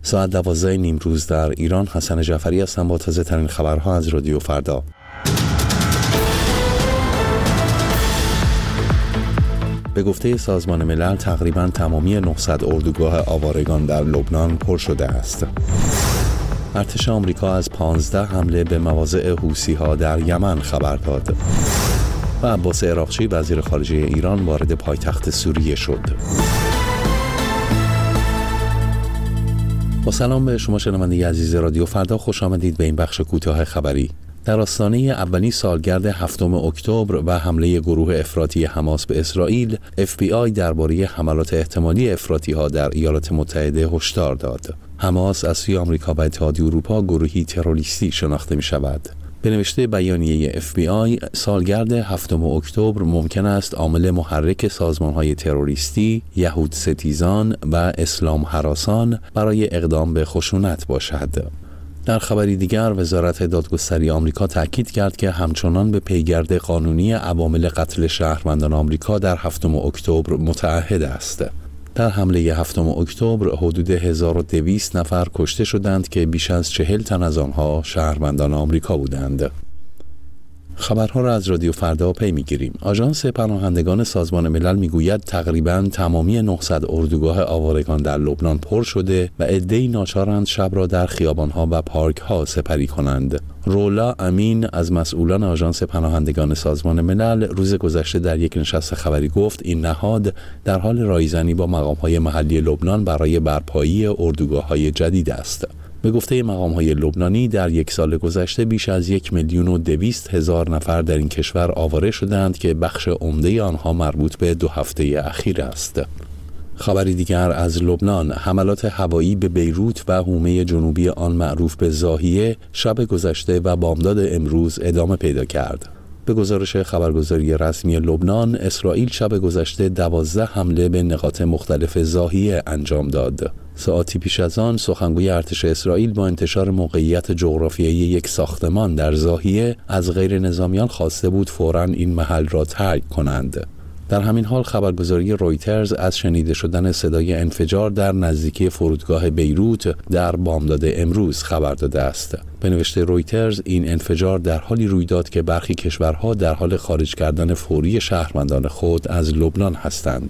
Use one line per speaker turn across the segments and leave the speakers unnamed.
ساعت 12 نیمروز در ایران. حسن جعفری هستم با تازه ترین خبرها از رادیو فردا. به گفته سازمان ملل تقریباً تمامی 900 اردوگاه آوارگان در لبنان پر شده است. ارتش آمریکا از 15 حمله به مواضع حوثی‌ها در یمن خبر داد. و عباس عراقچی وزیر خارجه ایران وارد پایتخت سوریه شد. با سلام به شما شنونده عزیز رادیو فردا، خوش آمدید به این بخش کوتاه خبری. در آستانه اولین سالگرد 7 اکتبر و حمله گروه افراطی حماس به اسرائیل، FBI درباره حملات احتمالی افراطی‌ها در ایالات متحده هشدار داد. حماس از سوی آمریکا و اتحادیه اروپا گروهی تروریستی شناخته می‌شود. به نوشته بیانیه FBI، سالگرد 7 اکتبر ممکن است عامل محرک سازمان‌های تروریستی، یهود ستیزان و اسلام هراسان برای اقدام به خشونت باشد. در خبری دیگر، وزارت دادگستری آمریکا تاکید کرد که همچنان به پیگرد قانونی عوامل قتل شهروندان آمریکا در 7 اکتبر متعهد است. در حمله 7 اکتبر حدود 1200 نفر کشته شدند که بیش از 40 تن از آنها شهروندان آمریکا بودند. خبرها را از رادیو فردا پی می‌گیریم. آژانس پناهندگان سازمان ملل میگوید تقریباً تمامی 900 اردوگاه آوارگان در لبنان پر شده و عده‌ای ناچارند شب را در خیابان‌ها و پارک‌ها سپری کنند. رولا امین از مسئولان آژانس پناهندگان سازمان ملل روز گذشته در یک نشست خبری گفت این نهاد در حال رایزنی با مقام‌های محلی لبنان برای برپایی اردوگاه‌های جدید است. به گفته مقام‌های لبنانی در یک سال گذشته بیش از 1,200,000 نفر در این کشور آواره شدند که بخش عمده آنها مربوط به 2 هفته اخیر است. خبری دیگر از لبنان، حملات هوایی به بیروت و حومه جنوبی آن معروف به ضاحیه شب گذشته و بامداد امروز ادامه پیدا کرد. به گزارش خبرگزاری رسمی لبنان، اسرائیل شب گذشته 12 حمله به نقاط مختلف ضاحیه انجام داد. ساعتی پیش از آن، سخنگوی ارتش اسرائیل با انتشار موقعیت جغرافیایی یک ساختمان در ضاحیه از غیر نظامیان خواسته بود فوراً این محل را ترک کنند. در همین حال خبرگزاری رویترز از شنیده شدن صدای انفجار در نزدیکی فرودگاه بیروت در بامداد امروز خبر داده است. به نوشته رویترز، این انفجار در حالی روی داد که برخی کشورها در حال خارج کردن فوری شهروندان خود از لبنان هستند.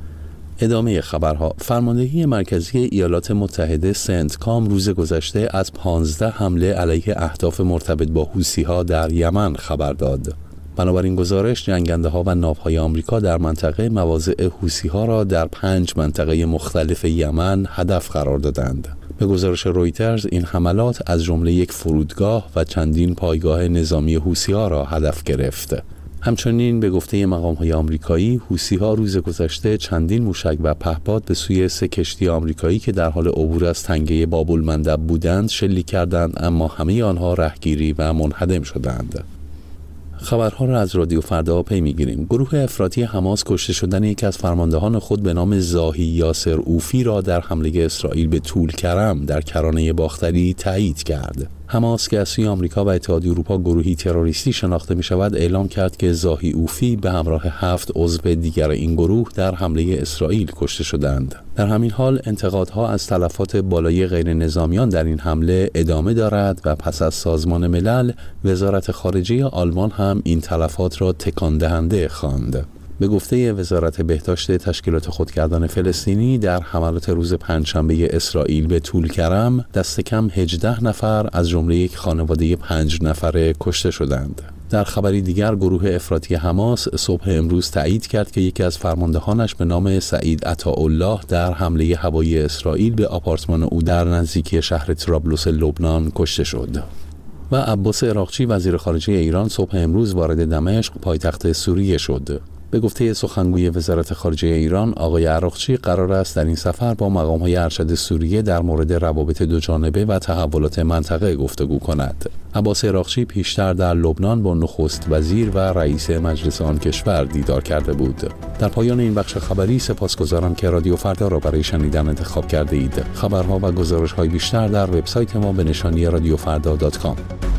ادامه خبرها. فرماندهی مرکزی ایالات متحده سنتکام روز گذشته از 15 حمله علیه اهداف مرتبط با حوثی‌ها در یمن خبر داد. بنابراین گزارش، جنگنده‌ها و ناوهای آمریکا در منطقه مواضع حوثی‌ها را در 5 منطقه مختلف یمن هدف قرار دادند. به گزارش رویترز، این حملات از جمله یک فرودگاه و چندین پایگاه نظامی حوثی‌ها را هدف گرفت. همچنین به گفته مقام‌های آمریکایی، حوثی‌ها روز گذشته چندین موشک و پهپاد به سوی 3 کشتی آمریکایی که در حال عبور از تنگه باب‌المندب بودند شلیک کردند، اما همه آنها رهگیری و منهدم شدند. خبرها را از رادیو فردا پی می‌گیریم. گروه افراطی حماس کشته شدن یکی از فرماندهان خود به نام زاهی یاسر اوفی را در حمله اسرائیل به طول کرم در کرانه باختری تایید کرد. حماس که از سوی آمریکا و اتحادیه اروپا گروهی تروریستی شناخته می‌شود، اعلام کرد که زاهی اوفی به همراه 7 عضو دیگر این گروه در حمله اسرائیل کشته شدند. در همین حال انتقادها از تلفات بالای غیر نظامیان در این حمله ادامه دارد و پس از سازمان ملل، وزارت خارجه آلمان هم این تلفات را تکان دهنده خواند. به گفته وزارت بهداشت تشکیلات خودگردان فلسطینی، در حملات روز پنجشنبه اسرائیل به طول کرم دست کم 18 نفر از جمله یک خانواده 5 نفره کشته شدند. در خبری دیگر، گروه افراطی حماس صبح امروز تایید کرد که یکی از فرماندهانش به نام سعید عطاالله در حمله هوایی اسرائیل به آپارتمان او در نزدیکی شهر طرابلس لبنان کشته شد. و عباس عراقچی وزیر خارجه ایران صبح امروز وارد دمشق پایتخت سوریه شد. به گفته سخنگوی وزارت خارجه ایران، آقای عراقچی قرار است در این سفر با مقام‌های ارشد سوریه در مورد روابط دوجانبه و تحولات منطقه گفتگو کند. عباس عراقچی پیشتر در لبنان با نخست وزیر و رئیس مجلس آن کشور دیدار کرده بود. در پایان این بخش خبری سپاسگزارم که رادیو فردا را برای شنیدن انتخاب کرده اید. خبرها و گزارش‌های بیشتر در وبسایت ما به نشانی radiofrda.com.